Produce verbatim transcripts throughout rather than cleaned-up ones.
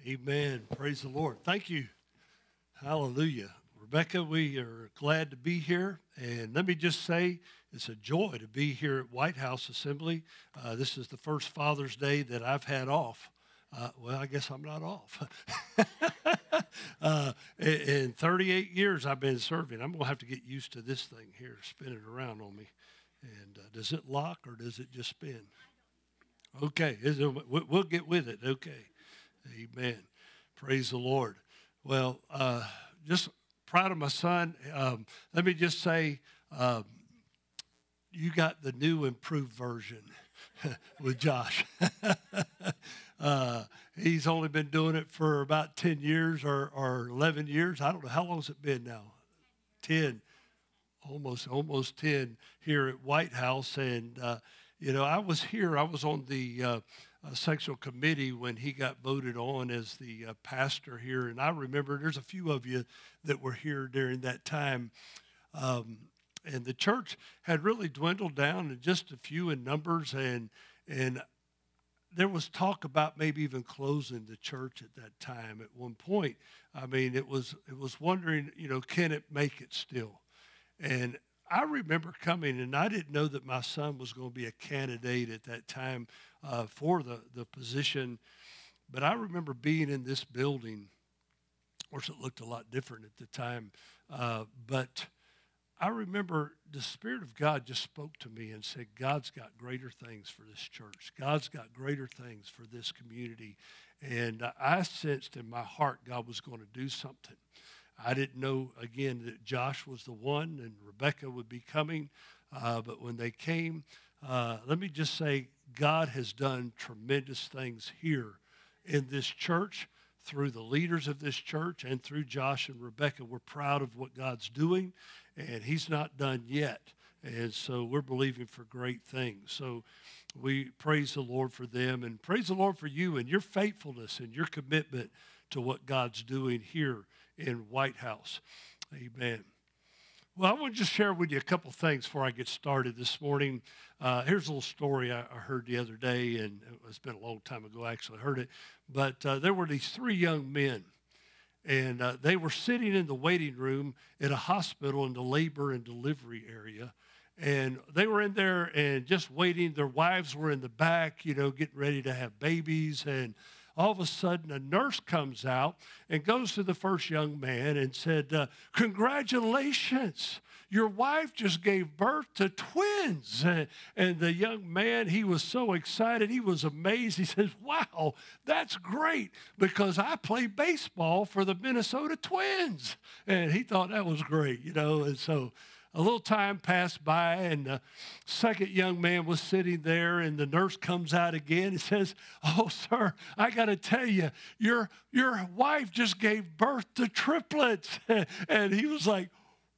Amen. Praise the Lord. Thank you. Hallelujah. Rebecca, we are glad to be here. And let me just say, it's a joy to be here at White House Assembly. Uh, this is the first Father's Day that I've had off. Uh, well, I guess I'm not off. uh, in, in thirty-eight years I've been serving. I'm going to have to get used to this thing here, spinning around on me. And uh, does it lock or does it just spin? Okay, it, we'll get with it. Okay. Amen. Praise the Lord. Well, uh, just proud of my son. Um, let me just say, um, you got the new improved version with Josh. uh, he's only been doing it for about ten years or, or eleven years. I don't know. How long has it been now? ten. Almost, almost ten here at White House. And, uh, you know, I was here. I was on the uh, uh, sectional committee when he got voted on as the uh, pastor here. And I remember there's a few of you that were here during that time. Um, and the church had really dwindled down to just a few in numbers. And, and there was talk about maybe even closing the church at that time at one point. I mean, it was, it was wondering, you know, can it make it still? And I remember coming, and I didn't know that my son was going to be a candidate at that time uh, for the, the position. But I remember being in this building. Of course, it looked a lot different at the time. Uh, but I remember the Spirit of God just spoke to me and said, God's got greater things for this church. God's got greater things for this community. And uh, I sensed in my heart God was going to do something. I didn't know, again, that Josh was the one and Rebecca would be coming. Uh, but when they came, uh, let me just say, God has done tremendous things here in this church through the leaders of this church and through Josh and Rebecca. We're proud of what God's doing, and he's not done yet. And so we're believing for great things. So we praise the Lord for them and praise the Lord for you and your faithfulness and your commitment to what God's doing here in White House. Amen. Well, I want to just share with you a couple things before I get started this morning. Uh, here's a little story I, I heard the other day, and it's been a long time ago I actually heard it. But uh, there were these three young men, and uh, they were sitting in the waiting room at a hospital in the labor and delivery area. And they were in there and just waiting. Their wives were in the back, you know, getting ready to have babies. And all of a sudden, a nurse comes out and goes to the first young man and said, uh, congratulations, your wife just gave birth to twins. And, and the young man, he was so excited. He was amazed. He says, wow, that's great because I play baseball for the Minnesota Twins. And he thought that was great, you know, and so a little time passed by, and the second young man was sitting there, and the nurse comes out again and says, oh, sir, I got to tell you, your, your wife just gave birth to triplets. And he was like,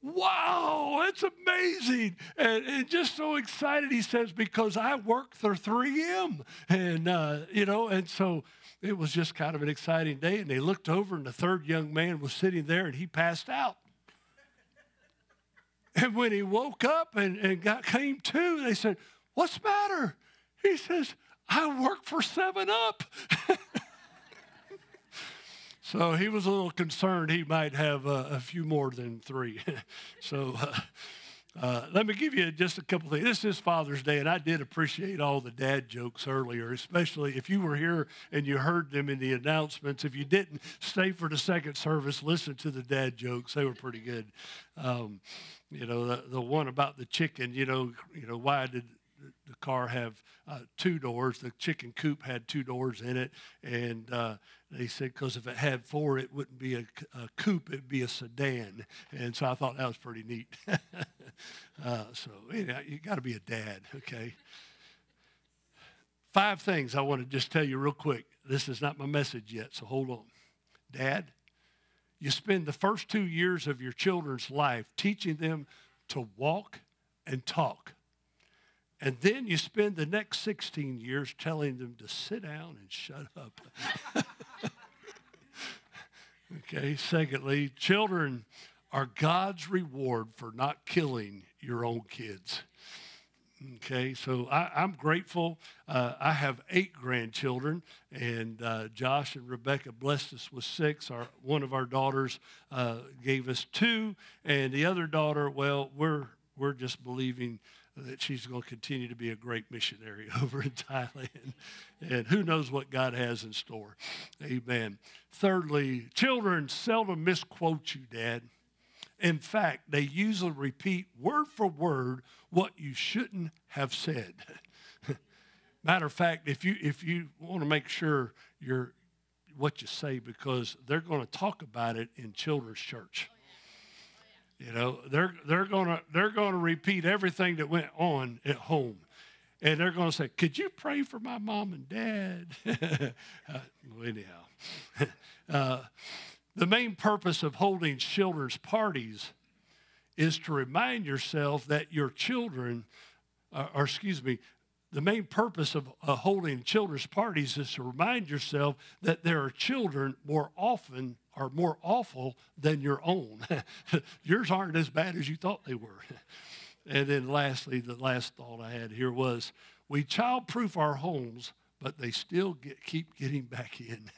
wow, that's amazing. And, and just so excited, he says, because I work for three M. And, uh, you know, and so it was just kind of an exciting day. And they looked over, and the third young man was sitting there, and he passed out. And when he woke up and, and got came to, they said, what's the matter? He says, I work for seven up. So he was a little concerned he might have uh, a few more than three. so uh, uh, let me give you just a couple things. This is Father's Day, and I did appreciate all the dad jokes earlier, especially if you were here and you heard them in the announcements. If you didn't, stay for the second service, listen to the dad jokes. They were pretty good. Um, You know, the, the one about the chicken, you know, you know, why did the car have uh, two doors? The chicken coop had two doors in it. And uh, they said, because if it had four, it wouldn't be a, a coupe, it'd be a sedan. And so I thought that was pretty neat. uh, so, anyhow, you got to be a dad, okay? Five things I want to just tell you real quick. This is not my message yet, so hold on. Dad, you spend the first two years of your children's life teaching them to walk and talk. And then you spend the next sixteen years telling them to sit down and shut up. Okay, secondly, children are God's reward for not killing your own kids. Okay, so I, I'm grateful. Uh, I have eight grandchildren, and uh, Josh and Rebecca blessed us with six. Our one of our daughters uh, gave us two, and the other daughter, well, we're we're just believing that she's going to continue to be a great missionary over in Thailand, and who knows what God has in store. Amen. Thirdly, children seldom misquote you, Dad. In fact, they usually repeat word for word what you shouldn't have said. Matter of fact, if you if you want to make sure you're what you say, because they're going to talk about it in children's church. You know, they're they're gonna they're gonna repeat everything that went on at home. And they're going to say, could you pray for my mom and dad? uh, well, anyhow. uh, The main purpose of holding children's parties is to remind yourself that your children, uh, or excuse me, the main purpose of uh, holding children's parties is to remind yourself that there are children more often or more awful than your own. Yours aren't as bad as you thought they were. And then lastly, the last thought I had here was, we childproof our homes, but they still get, keep getting back in.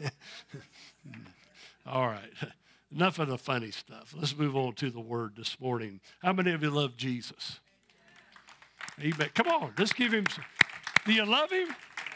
All right, enough of the funny stuff. Let's move on to the word this morning. How many of you love Jesus? Amen. Come on, let's give him some. Do you love him?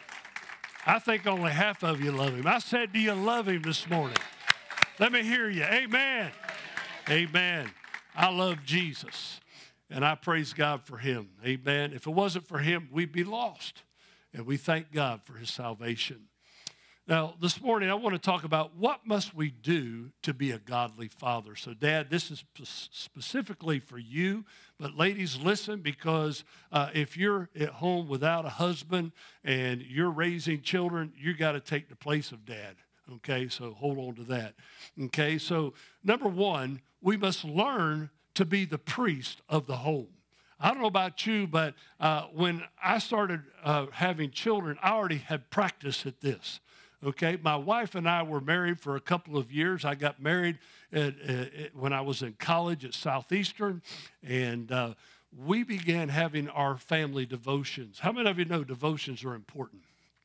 I think only half of you love him. I said, do you love him this morning? Let me hear you. Amen. Amen. I love Jesus, and I praise God for him. Amen. If it wasn't for him, we'd be lost, and we thank God for his salvation. Now, this morning, I want to talk about what must we do to be a godly father. So, Dad, this is specifically for you. But, ladies, listen, because uh, if you're at home without a husband and you're raising children, you got to take the place of Dad. Okay, so hold on to that. Okay, so number one, we must learn to be the priest of the home. I don't know about you, but uh, when I started uh, having children, I already had practice at this. Okay, my wife and I were married for a couple of years. I got married at, at, when I was in college at Southeastern, and uh, we began having our family devotions. How many of you know devotions are important?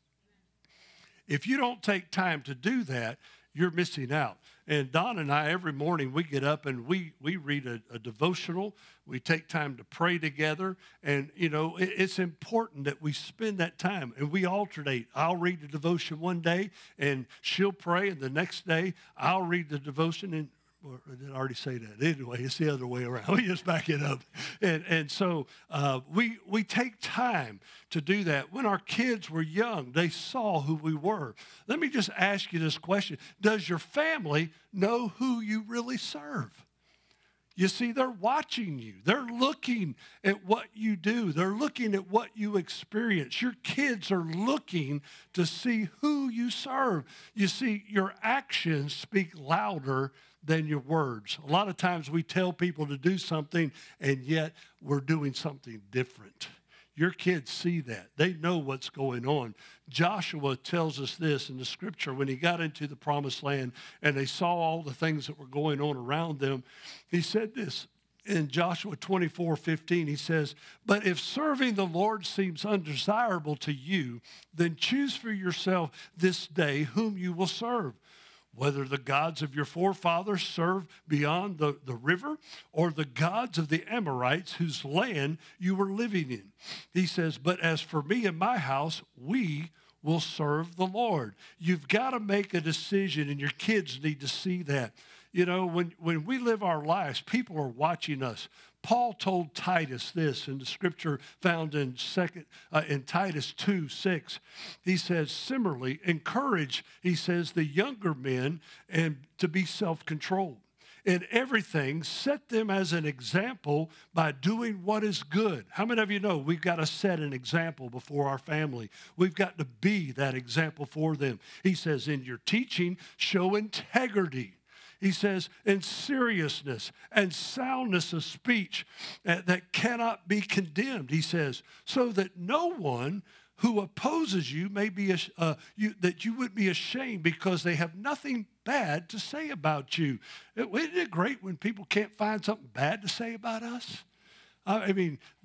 If you don't take time to do that, you're missing out. And Don and I, every morning, we get up and we we read a, a devotional. We take time to pray together. And, you know, it, it's important that we spend that time. And we alternate. I'll read the devotion one day, and she'll pray. And the next day, I'll read the devotion. And or did I already say that? Anyway, it's the other way around. We just back it up. And and so uh, we we take time to do that. When our kids were young, they saw who we were. Let me just ask you this question. Does your family know who you really serve? You see, they're watching you. They're looking at what you do. They're looking at what you experience. Your kids are looking to see who you serve. You see, your actions speak louder than your words. A lot of times we tell people to do something, and yet we're doing something different. Your kids see that. They know what's going on. Joshua tells us this in the scripture. When he got into the promised land and they saw all the things that were going on around them, he said this in Joshua twenty-four fifteen. He says, but if serving the Lord seems undesirable to you, then choose for yourself this day whom you will serve, whether the gods of your forefathers serve beyond the, the river or the gods of the Amorites whose land you were living in. He says, but as for me and my house, we will serve the Lord. You've got to make a decision, and your kids need to see that. You know, when, when we live our lives, people are watching us. Paul told Titus this in the scripture found in second uh, in Titus two six. He says, similarly, encourage, he says, the younger men and to be self-controlled. In everything, set them as an example by doing what is good. How many of you know we've got to set an example before our family? We've got to be that example for them. He says, in your teaching, show integrity. He says, in seriousness and soundness of speech uh, that cannot be condemned. He says, so that no one who opposes you may be, uh, you, that you would be ashamed because they have nothing bad to say about you. Isn't it great when people can't find something bad to say about us? I mean,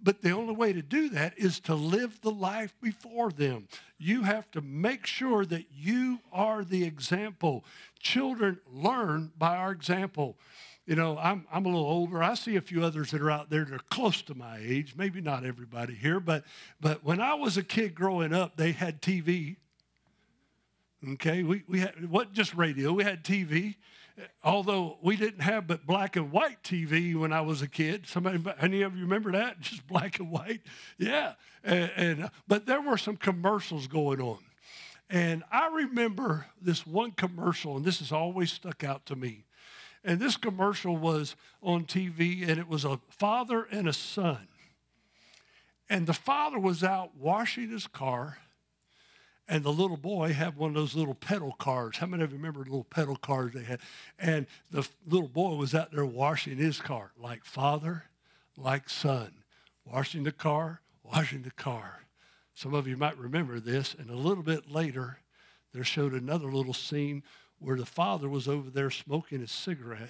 But the only way to do that is to live the life before them. You have to make sure that you are the example. Children learn by our example. You know, I'm, I'm a little older. I see a few others that are out there that are close to my age. Maybe not everybody here, but, but when I was a kid growing up, they had T V. Okay, we, we had, it wasn't just radio, we had T V. Although we didn't have but black and white T V when I was a kid. Somebody, any of you remember that? Just black and white? Yeah. And, and but there were some commercials going on. And I remember this one commercial, and this has always stuck out to me. And this commercial was on T V, and it was a father and a son. And the father was out washing his car, and the little boy had one of those little pedal cars. How many of you remember the little pedal cars they had? And the little boy was out there washing his car, like father, like son. Washing the car, washing the car. Some of you might remember this. And a little bit later, they showed another little scene where the father was over there smoking a cigarette,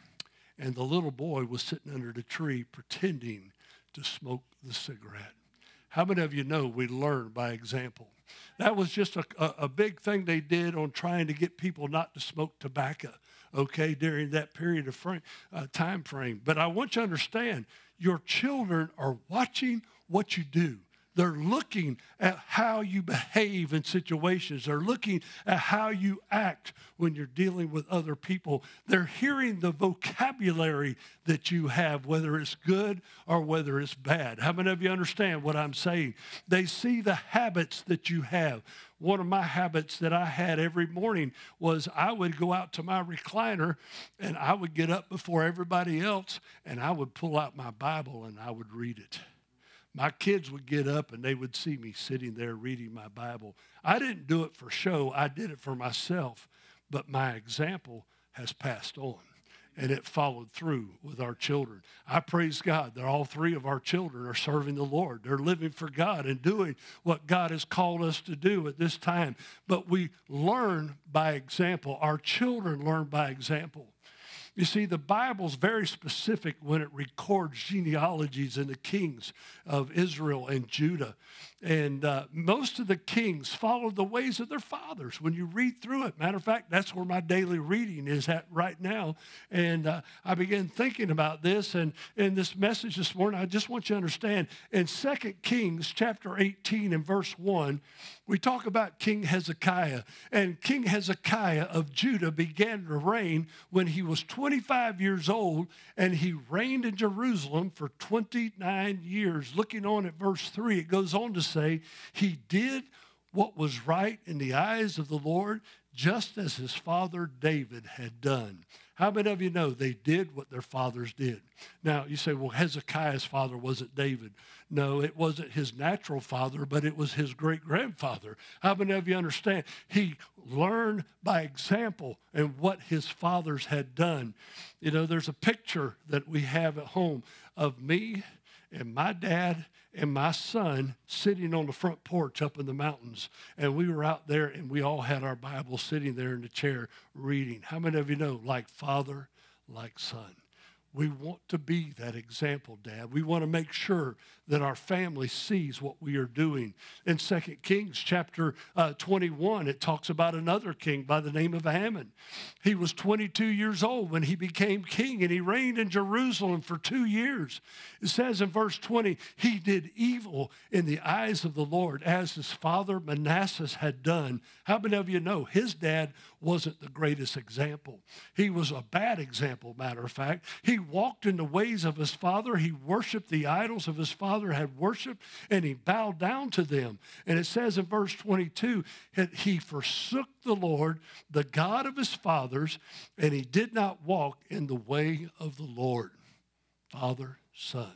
and the little boy was sitting under the tree pretending to smoke the cigarette. How many of you know we learn by example? That was just a, a, a big thing they did on trying to get people not to smoke tobacco, okay, during that period of frame, uh, time frame. But I want you to understand, your children are watching what you do. They're looking at how you behave in situations. They're looking at how you act when you're dealing with other people. They're hearing the vocabulary that you have, whether it's good or whether it's bad. How many of you understand what I'm saying? They see the habits that you have. One of my habits that I had every morning was I would go out to my recliner and I would get up before everybody else and I would pull out my Bible and I would read it. My kids would get up and they would see me sitting there reading my Bible. I didn't do it for show. I did it for myself. But my example has passed on, and it followed through with our children. I praise God that all three of our children are serving the Lord. They're living for God and doing what God has called us to do at this time. But we learn by example. Our children learn by example. You see, the Bible's very specific when it records genealogies in the kings of Israel and Judah. And uh, most of the kings followed the ways of their fathers when you read through it. Matter of fact, that's where my daily reading is at right now. And uh, I began thinking about this. And in this message this morning, I just want you to understand, in Second Kings chapter eighteen and verse one, we talk about King Hezekiah. And King Hezekiah of Judah began to reign when he was twenty-five years old, and he reigned in Jerusalem for twenty-nine years. Looking on at verse three, it goes on to say, he did what was right in the eyes of the Lord, just as his father David had done. How many of you know they did what their fathers did? Now, you say, well, Hezekiah's father wasn't David. No, it wasn't his natural father, but it was his great-grandfather. How many of you understand? He learned by example and what his fathers had done. You know, there's a picture that we have at home of me and my dad and my son sitting on the front porch up in the mountains. And we were out there and we all had our Bibles sitting there in the chair reading. How many of you know, like father, like son? We want to be that example, Dad. We want to make sure that our family sees what we are doing. In Second Kings chapter uh, twenty-one, it talks about another king by the name of Haman. He was twenty-two years old when he became king, and he reigned in Jerusalem for two years. It says in verse twenty, he did evil in the eyes of the Lord, as his father Manasseh had done. How many of you know his dad wasn't the greatest example? He was a bad example, matter of fact. He walked in the ways of his father. He worshiped the idols of his father had worshiped, and he bowed down to them. And it says in verse twenty-two that he forsook the Lord, the God of his fathers, and he did not walk in the way of the Lord. Father, son.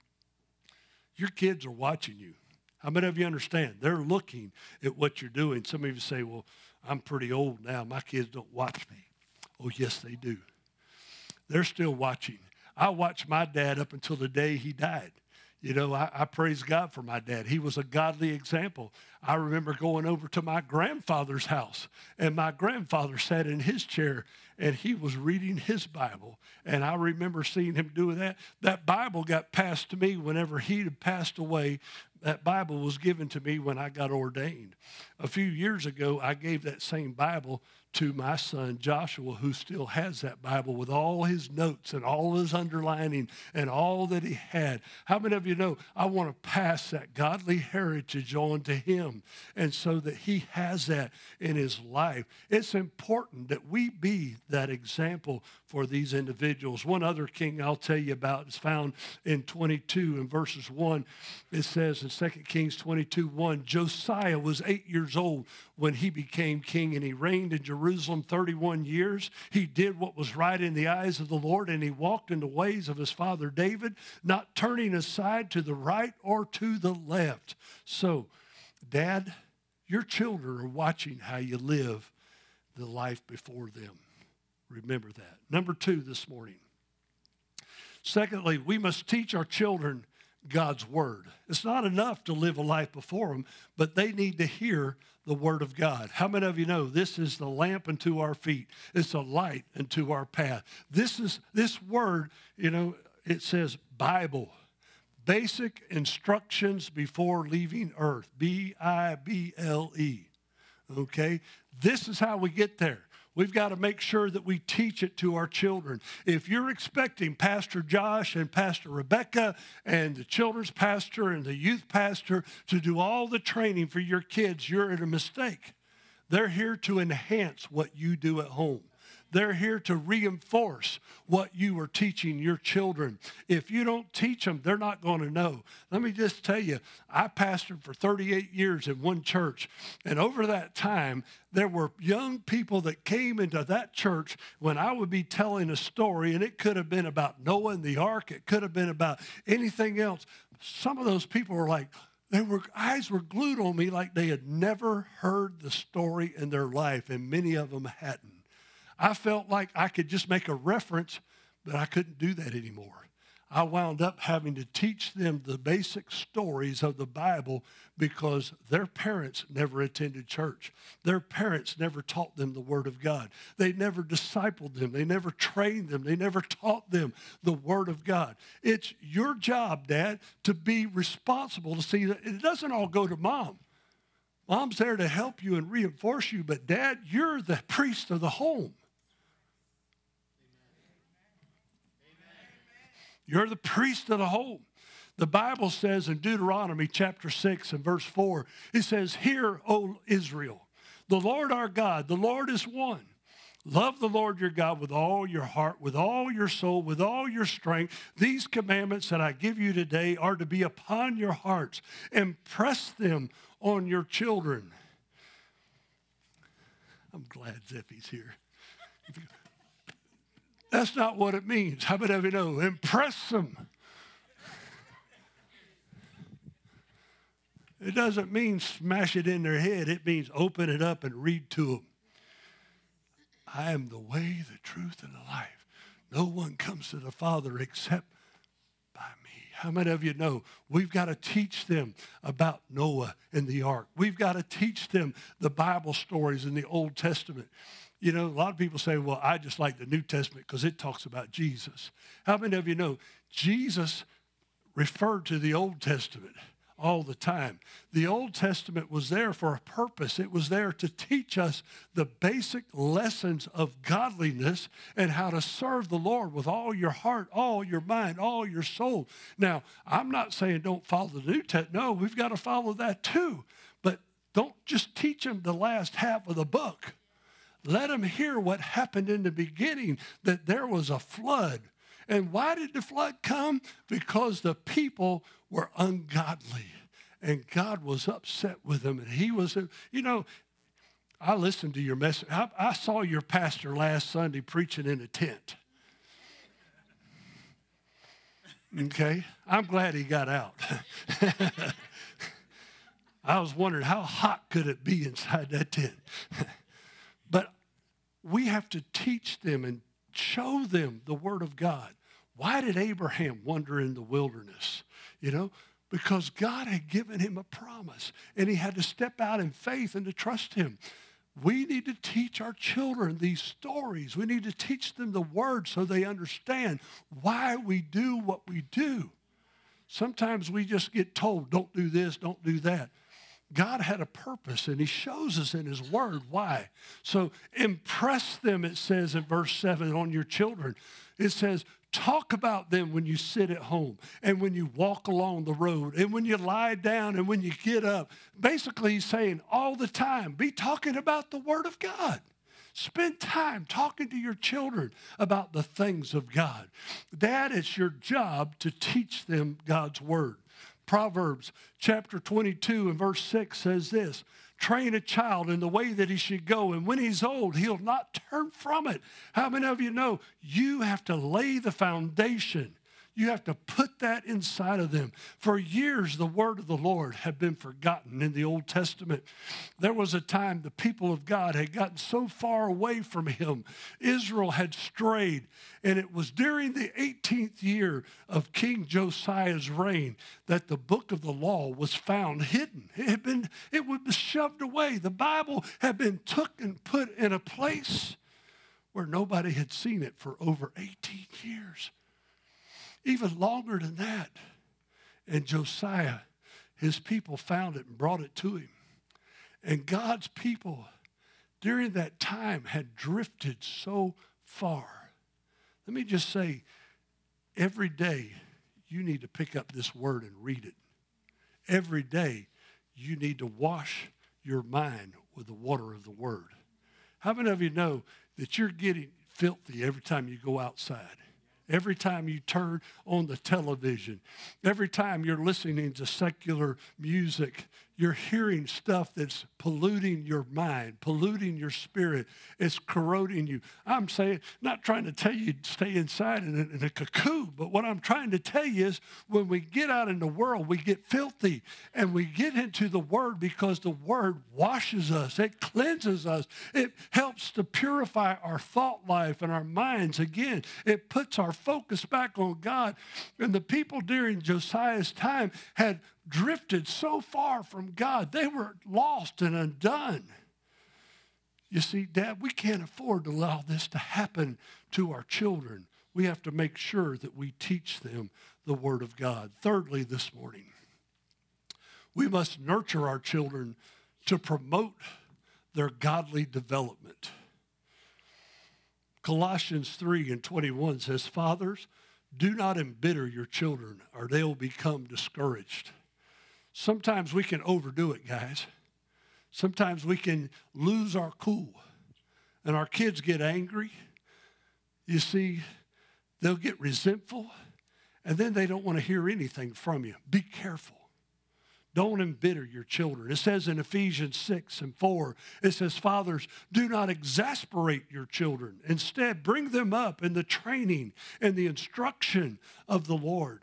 Your kids are watching you. How many of you understand? They're looking at what you're doing. Some of you say, well, I'm pretty old now. My kids don't watch me. Oh, yes, they do. They're still watching. I watched my dad up until the day he died. You know, I, I praise God for my dad. He was a godly example. I remember going over to my grandfather's house, and my grandfather sat in his chair, and he was reading his Bible. And I remember seeing him doing that. That Bible got passed to me whenever he had passed away. That Bible was given to me when I got ordained. A few years ago, I gave that same Bible to my son Joshua, who still has that Bible with all his notes and all his underlining and all that he had. How many of you know I want to pass that godly heritage on to him, and so that he has that in his life? It's important that we be that example for these individuals. One other king I'll tell you about is found in twenty-two in verses one. It says in Second Kings twenty-two, one, Josiah was eight years old when he became king, and he reigned in Jerusalem thirty-one years. He did what was right in the eyes of the Lord, and he walked in the ways of his father David, not turning aside to the right or to the left. So, Dad, your children are watching how you live the life before them. Remember that. Number two this morning. Secondly, we must teach our children God's word. It's not enough to live a life before them, but they need to hear the word of God. How many of you know this is the lamp unto our feet? It's a light unto our path. This is this word, you know, it says Bible. Basic instructions before leaving earth. B I B L E. Okay? This is how we get there. We've got to make sure that we teach it to our children. If you're expecting Pastor Josh and Pastor Rebecca and the children's pastor and the youth pastor to do all the training for your kids, you're in a mistake. They're here to enhance what you do at home. They're here to reinforce what you are teaching your children. If you don't teach them, they're not going to know. Let me just tell you, I pastored for thirty-eight years in one church, and over that time, there were young people that came into that church when I would be telling a story, and it could have been about Noah and the ark. It could have been about anything else. Some of those people were like, They were eyes were glued on me like they had never heard the story in their life, and many of them hadn't. I felt like I could just make a reference, but I couldn't do that anymore. I wound up having to teach them the basic stories of the Bible because their parents never attended church. Their parents never taught them the Word of God. They never discipled them. They never trained them. They never taught them the Word of God. It's your job, Dad, to be responsible to see that it doesn't all go to Mom. Mom's there to help you and reinforce you, but Dad, you're the priest of the home. You're the priest of the home. The Bible says in Deuteronomy chapter six and verse four, it says, Hear, O Israel, the Lord our God, the Lord is one. Love the Lord your God with all your heart, with all your soul, with all your strength. These commandments that I give you today are to be upon your hearts. Impress them on your children. I'm glad Zeffy's here. That's not what it means. How many of you know? Impress them. It doesn't mean smash it in their head. It means open it up and read to them. I am the way, the truth, and the life. No one comes to the Father except by me. How many of you know we've got to teach them about Noah and the ark? We've got to teach them the Bible stories in the Old Testament. You know, a lot of people say, well, I just like the New Testament because it talks about Jesus. How many of you know Jesus referred to the Old Testament all the time? The Old Testament was there for a purpose. It was there to teach us the basic lessons of godliness and how to serve the Lord with all your heart, all your mind, all your soul. Now, I'm not saying don't follow the New Testament. No, we've got to follow that too. But don't just teach them the last half of the book. Let them hear what happened in the beginning, that there was a flood. And why did the flood come? Because the people were ungodly. And God was upset with them. And he was, you know, I listened to your message. I, I saw your pastor last Sunday preaching in a tent. Okay? I'm glad he got out. I was wondering how hot could it be inside that tent? But we have to teach them and show them the Word of God. Why did Abraham wander in the wilderness? You know, because God had given him a promise, and he had to step out in faith and to trust him. We need to teach our children these stories. We need to teach them the word so they understand why we do what we do. Sometimes we just get told, don't do this, don't do that. God had a purpose, and he shows us in his word why. So impress them, it says in verse seven, on your children. It says, talk about them when you sit at home and when you walk along the road and when you lie down and when you get up. Basically, he's saying all the time, be talking about the word of God. Spend time talking to your children about the things of God. Dad, it's your job to teach them God's word. Proverbs chapter twenty-two and verse six says this, train a child in the way that he should go, and when he's old, he'll not turn from it. How many of you know you have to lay the foundation? You have to put that inside of them. For years, the word of the Lord had been forgotten in the Old Testament. There was a time the people of God had gotten so far away from him. Israel had strayed, and it was during the eighteenth year of King Josiah's reign that the book of the law was found hidden. It had been, it was shoved away. The Bible had been took and put in a place where nobody had seen it for over eighteen years. Even longer than that. And Josiah, his people found it and brought it to him. And God's people during that time had drifted so far. Let me just say, every day you need to pick up this word and read it. Every day you need to wash your mind with the water of the word. How many of you know that you're getting filthy every time you go outside? Every time you turn on the television, every time you're listening to secular music, you're hearing stuff that's polluting your mind, polluting your spirit. It's corroding you. I'm saying, not trying to tell you to stay inside in a, in a cocoon, but what I'm trying to tell you is when we get out in the world, we get filthy and we get into the word because the word washes us. It cleanses us. It helps to purify our thought life and our minds. Again, it puts our focus back on God. And the people during Josiah's time had drifted so far from God. They were lost and undone. You see, Dad, we can't afford to allow this to happen to our children. We have to make sure that we teach them the Word of God. Thirdly, this morning, we must nurture our children to promote their godly development. Colossians three and twenty-one says, fathers, do not embitter your children or they will become discouraged. Sometimes we can overdo it, guys. Sometimes we can lose our cool and our kids get angry. You see, they'll get resentful and then they don't want to hear anything from you. Be careful. Don't embitter your children. It says in Ephesians six and four, it says, fathers, do not exasperate your children. Instead, bring them up in the training and the instruction of the Lord.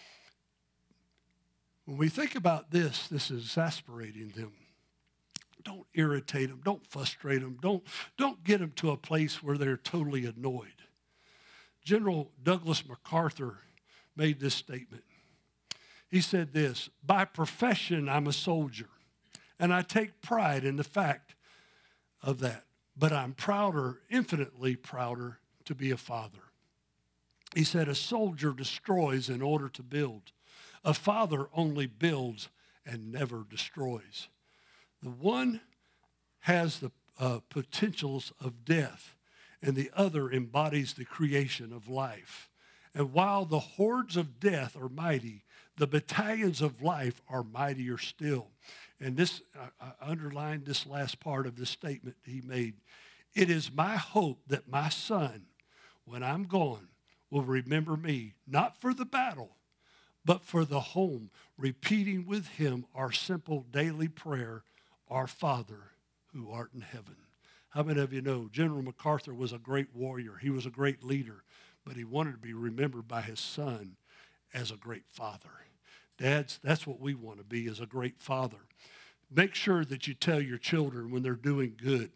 When we think about this, this is exasperating them. Don't irritate them. Don't frustrate them. Don't, don't get them to a place where they're totally annoyed. General Douglas MacArthur made this statement. He said this, by profession, I'm a soldier, and I take pride in the fact of that, but I'm prouder, infinitely prouder, to be a father. He said, a soldier destroys in order to build. A father only builds and never destroys. The one has the uh, potentials of death, and the other embodies the creation of life. And while the hordes of death are mighty, the battalions of life are mightier still. And this, I, I underlined this last part of this statement he made. It is my hope that my son, when I'm gone, will remember me, not for the battle, but for the home, repeating with him our simple daily prayer, our Father who art in heaven. How many of you know General MacArthur was a great warrior? He was a great leader, but he wanted to be remembered by his son as a great father. Dads, that's what we want to be, as a great father. Make sure that you tell your children when they're doing good.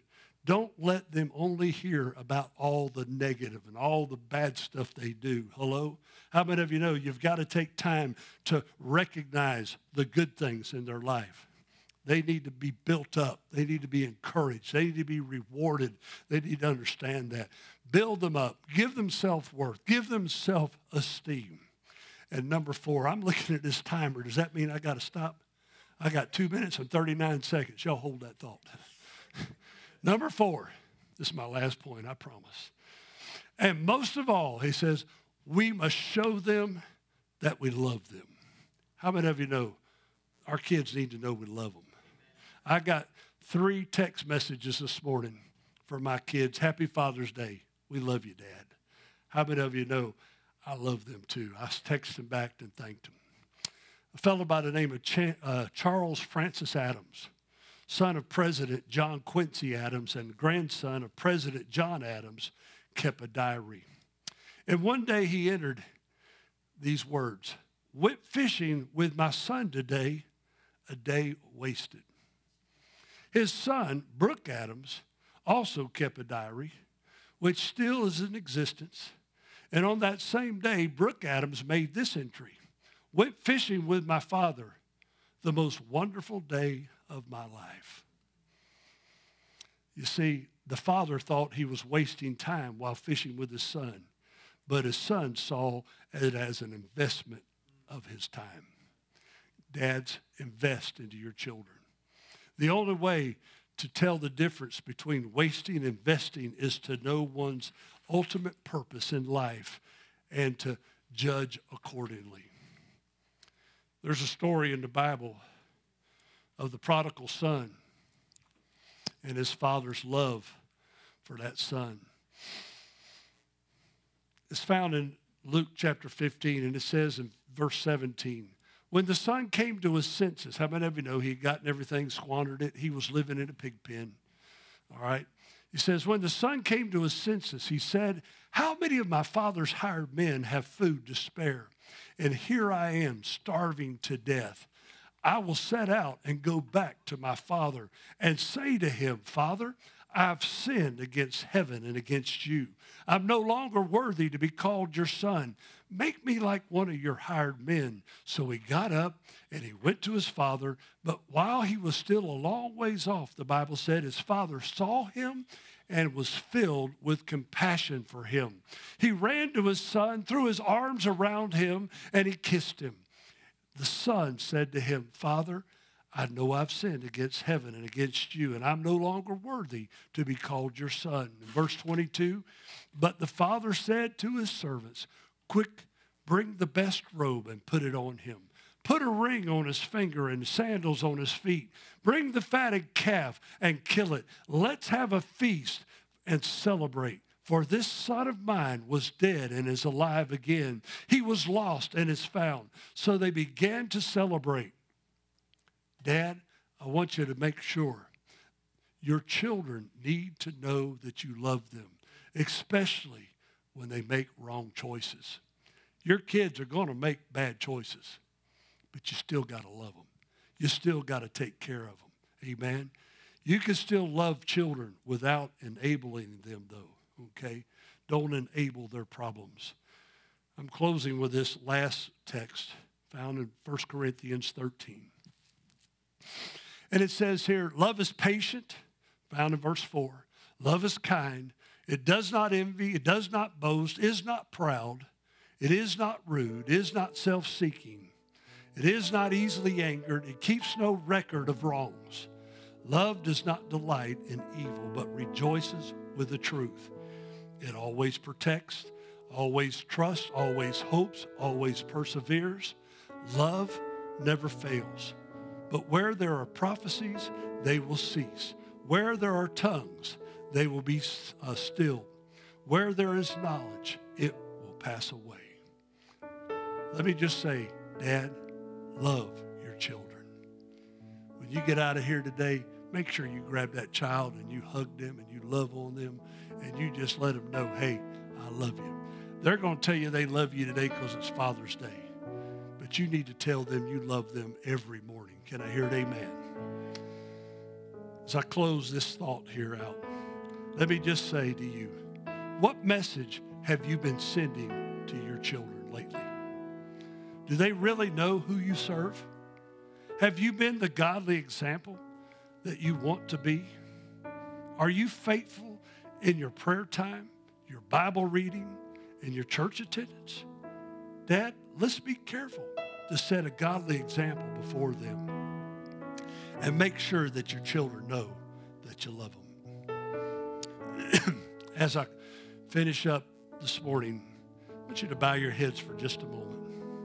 Don't let them only hear about all the negative and all the bad stuff they do. Hello? How many of you know you've got to take time to recognize the good things in their life? They need to be built up. They need to be encouraged. They need to be rewarded. They need to understand that. Build them up. Give them self-worth. Give them self-esteem. And number four, I'm looking at this timer. Does that mean I got to stop? I got two minutes and thirty-nine seconds. Y'all hold that thought. Number four, this is my last point, I promise. And most of all, he says, we must show them that we love them. How many of you know our kids need to know we love them? I got three text messages this morning for my kids. Happy Father's Day. We love you, Dad. How many of you know I love them too? I texted them back and thanked them. A fellow by the name of Ch- uh, Charles Francis Adams, son of President John Quincy Adams and grandson of President John Adams, kept a diary. And one day he entered these words, "Went fishing with my son today, a day wasted." His son, Brooke Adams, also kept a diary, which still is in existence. And on that same day, Brooke Adams made this entry, "Went fishing with my father, the most wonderful day of my life." You see, the father thought he was wasting time while fishing with his son, but his son saw it as an investment of his time. Dads, invest into your children. The only way to tell the difference between wasting and investing is to know one's ultimate purpose in life and to judge accordingly. There's a story in the Bible of the prodigal son and his father's love for that son. It's found in Luke chapter fifteen, and it says in verse seventeen, when the son came to his senses, how many of you know he had gotten everything, squandered it? He was living in a pig pen, all right? He says, when the son came to his senses, he said, how many of my father's hired men have food to spare? And here I am starving to death. I will set out and go back to my father and say to him, Father, I've sinned against heaven and against you. I'm no longer worthy to be called your son. Make me like one of your hired men. So he got up and he went to his father. But while he was still a long ways off, the Bible said his father saw him and was filled with compassion for him. He ran to his son, threw his arms around him, and he kissed him. The son said to him, Father, I know I've sinned against heaven and against you, and I'm no longer worthy to be called your son. In verse twenty-two, but the father said to his servants, quick, bring the best robe and put it on him. Put a ring on his finger and sandals on his feet. Bring the fatted calf and kill it. Let's have a feast and celebrate. For this son of mine was dead and is alive again. He was lost and is found. So they began to celebrate. Dad, I want you to make sure your children need to know that you love them, especially when they make wrong choices. Your kids are going to make bad choices, but you still got to love them. You still got to take care of them. Amen? You can still love children without enabling them, though, okay? Don't enable their problems. I'm closing with this last text found in First Corinthians thirteen. And it says here, love is patient, found in verse four. Love is kind. It does not envy. It does not boast. Is not proud. It is not rude. Is not self-seeking. It is not easily angered. It keeps no record of wrongs. Love does not delight in evil, but rejoices with the truth. It always protects, always trusts, always hopes, always perseveres. Love never fails. But where there are prophecies, they will cease. Where there are tongues, they will be uh, still. Where there is knowledge, it will pass away. Let me just say, Dad, love your children. When you get out of here today, make sure you grab that child and you hug them and you love on them and you just let them know, hey, I love you. They're going to tell you they love you today because it's Father's Day. But you need to tell them you love them every morning. Can I hear an amen? As I close this thought here out, let me just say to you, what message have you been sending to your children lately? Do they really know who you serve? Have you been the godly example that you want to be? Are you faithful in your prayer time, your Bible reading, and your church attendance? Dad, let's be careful to set a godly example before them and make sure that your children know that you love them. As I finish up this morning, I want you to bow your heads for just a moment.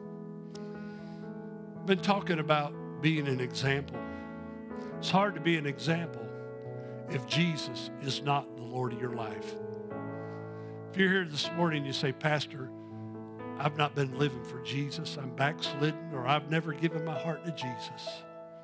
I've been talking about being an example. It's hard to be an example if Jesus is not the Lord of your life. If you're here this morning and you say, Pastor, I've not been living for Jesus, I'm backslidden, or I've never given my heart to Jesus.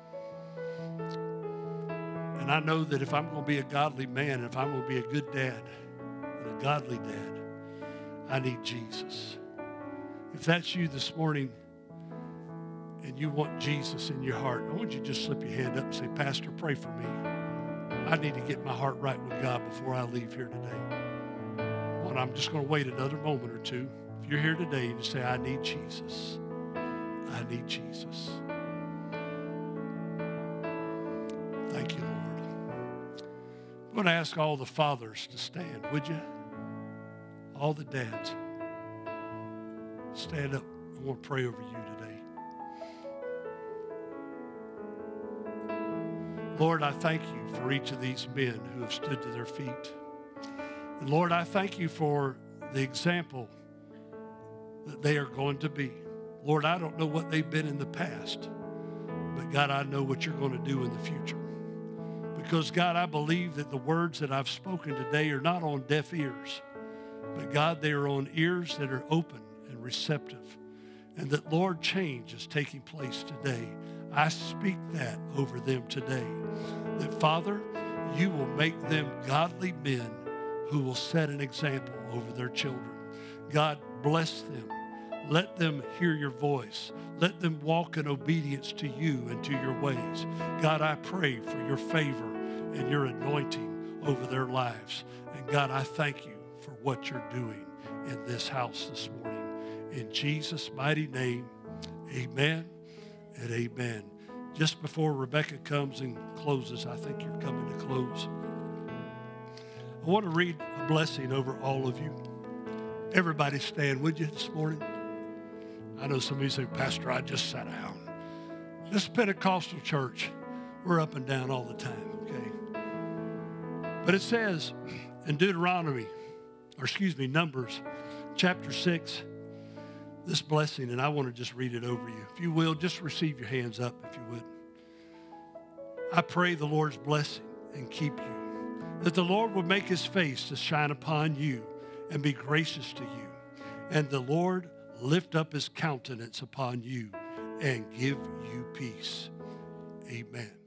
And I know that if I'm going to be a godly man, if I'm going to be a good dad, and a godly dad, I need Jesus. If that's you this morning and you want Jesus in your heart, I want you to just slip your hand up and say, Pastor, pray for me. I need to get my heart right with God before I leave here today. Well, I'm just going to wait another moment or two. If you're here today and you say, I need Jesus, I need Jesus. Thank you, Lord. I'm going to ask all the fathers to stand, would you? All the dads. Stand up. I want to pray over you today. Lord, I thank you for each of these men who have stood to their feet. And Lord, I thank you for the example that they are going to be. Lord, I don't know what they've been in the past, but God, I know what you're going to do in the future. Because God, I believe that the words that I've spoken today are not on deaf ears, but God, they are on ears that are open and receptive. And that, Lord, change is taking place today. I speak that over them today. That, Father, you will make them godly men who will set an example over their children. God, bless them. Let them hear your voice. Let them walk in obedience to you and to your ways. God, I pray for your favor and your anointing over their lives. And God, I thank you for what you're doing in this house this morning. In Jesus' mighty name, amen and amen. Just before Rebecca comes and closes, I think you're coming to close. I want to read a blessing over all of you. Everybody stand, would you, this morning? I know some of you say, Pastor, I just sat down. This Pentecostal church, we're up and down all the time, okay? But it says in Deuteronomy, or excuse me, Numbers, chapter six, this blessing, and I want to just read it over you. If you will, just receive your hands up, if you would. I pray the Lord's blessing and keep you, that the Lord will make his face to shine upon you and be gracious to you, and the Lord lift up his countenance upon you and give you peace. Amen.